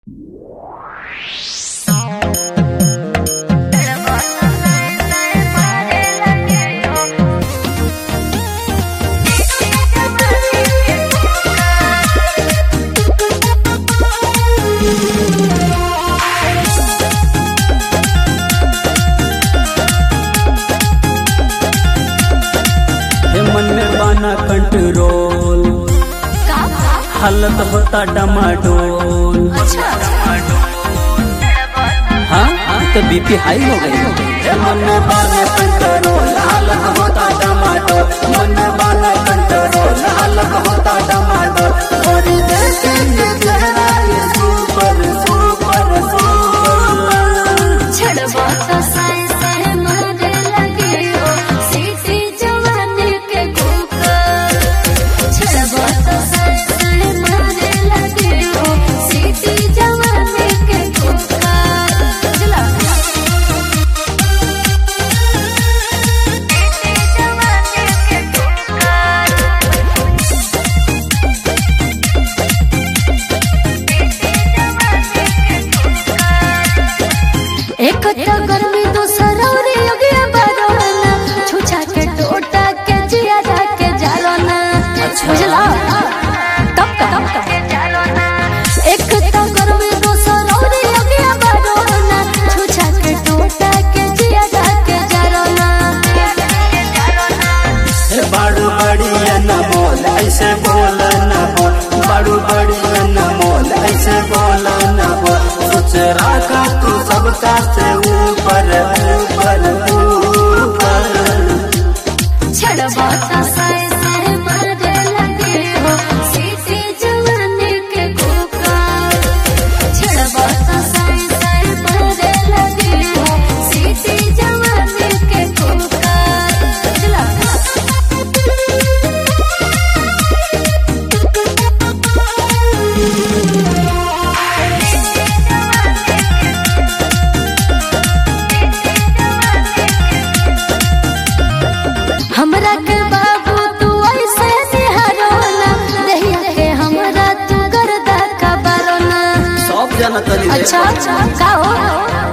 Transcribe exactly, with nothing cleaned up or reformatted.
मन में बाना कंट्रोल हालत होता डमाडोल। हाँ तो बीपी हाई हो गई। मन में बाना कंट्रोल हालत होता डमाडोल। मन में बाना कंट्रोल हालत होता डमाडोल। और देखेंगे चेहरा ये सुपर सुपर सुपर छड़वा तो साए साए मारे लगे हो सीटी जवानी के कुकर। छड़वा तो साए साए मारे लगे हो सीटी जवानी के कुकर। चला सीटी जवानी के कुकर। एक तो गर्मी दूसरा रे योगिया बरोना छुछा के टोटा के जिया जाके जालोना। बुझला तब का तब का एक तो गर्मी दूसरा रे योगिया बरोना छुछा के टोटा के जिया जाके जालोना। बाड़ू बड़ी न बोल ऐसे बोल न बोल। बाड़ू बड़ी न बोल ऐसे बोल न बोल। सोच रखा तू सबका से ऊपर ऊपर ऊपर। छड़वा तो साए साए मारे लगे हो सीटी जवानी के कुकर। छड़वा तो साए साए मारे लगे हो सीटी जवानी के कुकर। चला हमरा के बाबू तू ऐसे निहारो ना दहिया के हमरा तू गर्दा का बारो ना। सब जनता अच्छा का हो